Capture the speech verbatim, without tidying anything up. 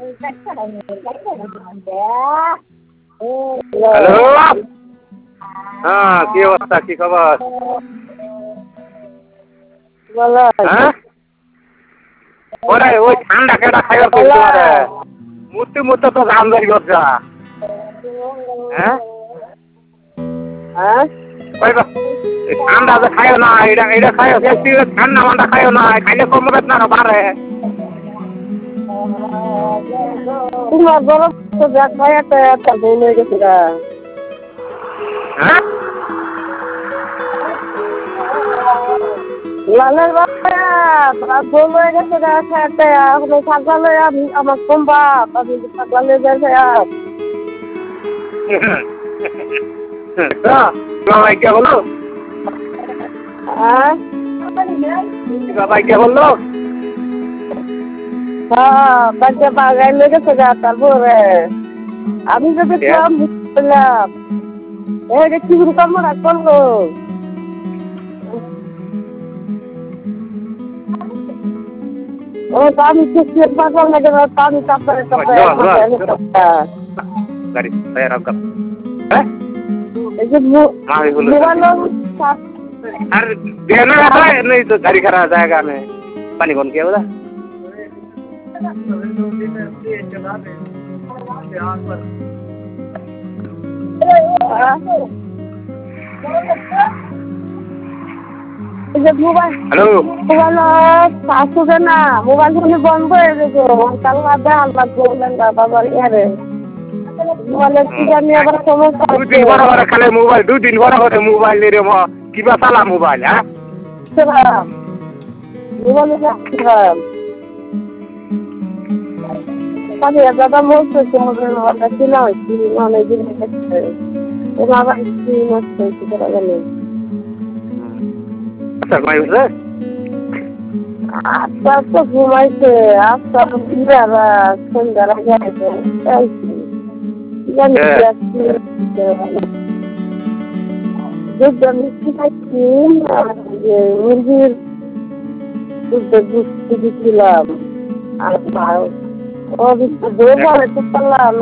Hello, হ্যাঁ কি অবস্থা, কি খবর? হ্যাঁ ওরে ওই ঠান্ডা কেটা খাইবার কইছি তোমারে মুতি মুতি তো গাম ধরি গজা। হ্যাঁ হ্যাঁ কইবা এই ঠান্ডা যে খাইও না, এটা এটা খাইও, বেশি ঠান্ডা মান্ডা খাইও না, খাইলে কমবে না আরো বাড়ে। তোমার গরম তো যা খায় একটা একটা ভুল হয়ে গেছে গা। হ্যাঁ লালের বাবা রাত ভুল হয়ে গেছে গা, একটা এখন থাকলে আমি আমার কমবা আমি থাকলে যাই আর বাবাই কে বললো? হ্যাঁ বাবাই কে বললো? হ্যাঁ বাচ্চা বাগাই লেগেছে গা। তারপরে আমি তো দেখলাম বুঝলাম এই কি করবো না করলো ও তো আমি চেক পাঠাল না কেন আমি তারপরে গাড়ি টায়ার আপ কর। হ্যাঁ এই যে মাই বললো মোবাইল আর দেনা है नहीं तो गाड़ी खड़ा जाएगा मैं पानी कौन किया बोला মোবাইল हेलो মোবাইল আসবে না, মোবাইল ফোনে বন্ধ হয়ে গেছে। কাল রাতে আল্লাহ বললেন বাবার ইয়ারে মোবাইলের কি জানি আবার সমস্যা दो दिन बड़ा बड़ा खाले मोबाइल दो दिन बड़ा बड़ा मोबाइल ले रे म किबा साला मोबाइल हां মোবাইলে রাখছিলাম আমি দাদা বলছে তোমাদের মোবাইলটা কিনা হয়েছি অনেকদিন হয়েছে ওরা আবার স্ক্রিন নষ্ট হয়েছে করা গেল। अच्छा भाई बस আজকাল তো ঘুমাইছে আজকাল বিরারা সন্ধ্যার আগে আছে জানি দুধ মিষ্টি খাইছি আর যে মুরগির দুধ বুঝতে দিচ্ছিলাম আর ও দৌড় তো পারলাম